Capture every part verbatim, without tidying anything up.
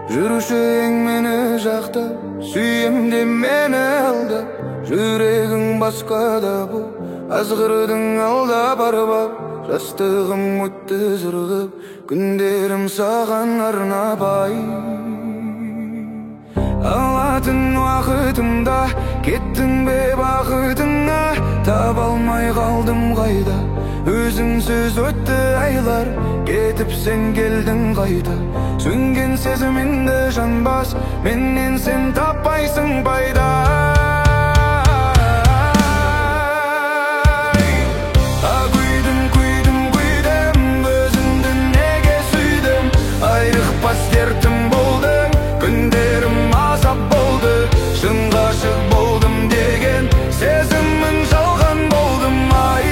Жүрушең мені жақта, сүйемде мені алда. Жүрегің басқада бұл, азғырдың алда барбап. Жастығым өтті зырғып, күндерім саған арнабай. Алатын уақытымда кеттің бе бақытыңа, таба алмай қалдым қайда. Өзіңсіз өтті айлар, кетіп сен келдің қайта. Сөнген сезіміңді жанбас, менен сен таппайсың пайда. Күйдім, күйдім, күйдім, өзіңді неге сүйдім. Айықпас дертім болдың, күндерім азап болды. Шын ғашық болдым деген сезімін жалған болдым ай.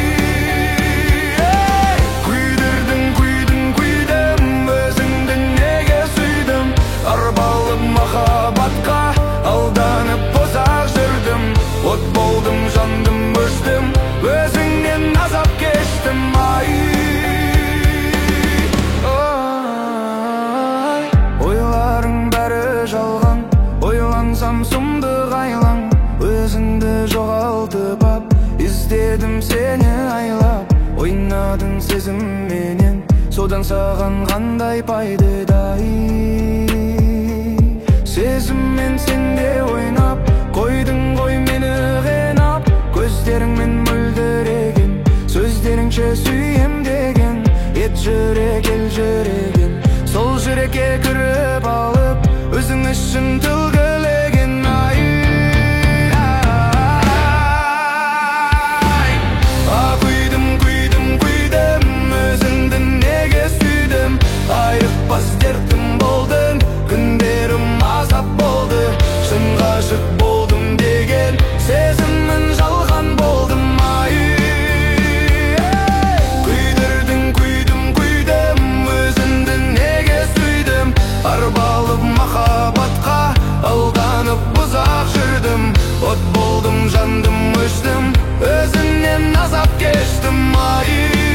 Күйдірдің, күйдім, күйдім, өзіңді неге сүйдім. Арбалып махаббатқа алданып ұзақ жүрдім. От болдым, жандым, өштім, өзіңнен азап кештім ай. Ойларың бәрі жалған, ойлансам сұмдық айлаң. Өзіңді жоғалтып ап, іздедім сені айлап. Ойнадың сезімменен, содан саған қандай пайдадай. Сезіммен сенде ойнап, қойдың ғой мені қинап. Көздеріңмен мөлдіреген, сөздеріңше сүйем деген. Ет жүрек, ел жүреген, сол жүрекке кіріп алып, өзің үшін тілгілеген ай. Күйдім, күйдім, күйдім, өзіңді неге сүйдім. Айықпас дертім болдың, күндерім азап болды. Шын ғашық болдым деген сезімін жалған болдым ай. Күйдірдің, күйдім, күйдім, өзіңді неге сүйдім. Арбалып махаббатқа алданып ұзақ жүрдім. От болдым, жандым, өштім, өзіңнен азап кештім ай.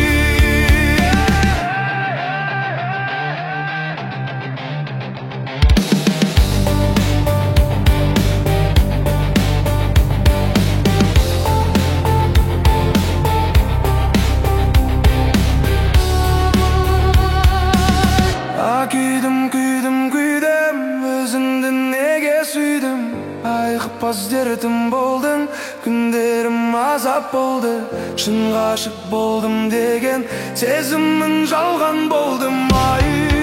Күйдім, күйдім, күйдім, өзіңді неге сүйдім. Айықпас дертім болдың, күндерім азап болды. Шын ғашық болдым деген сезімін жалған болдым ай.